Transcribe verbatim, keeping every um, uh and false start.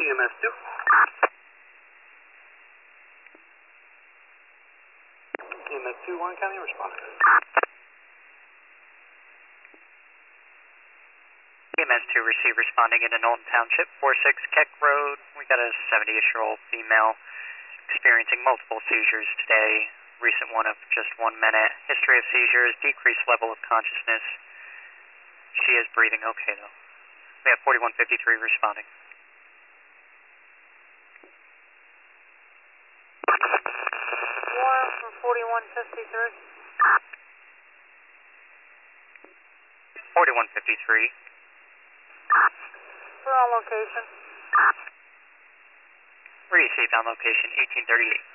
E M S two. E M S two, Warren County, responding. E M S two receive responding into Knowlton Township, four six Keck Road. We got a seventy-ish-year-old female experiencing multiple seizures today. Recent one of just one minute. History of seizures, decreased level of consciousness. She is breathing okay, though. We have forty-one fifty-three responding. Warren from forty-one fifty-three. forty-one fifty-three. We're on location. Received on location eighteen thirty-eight.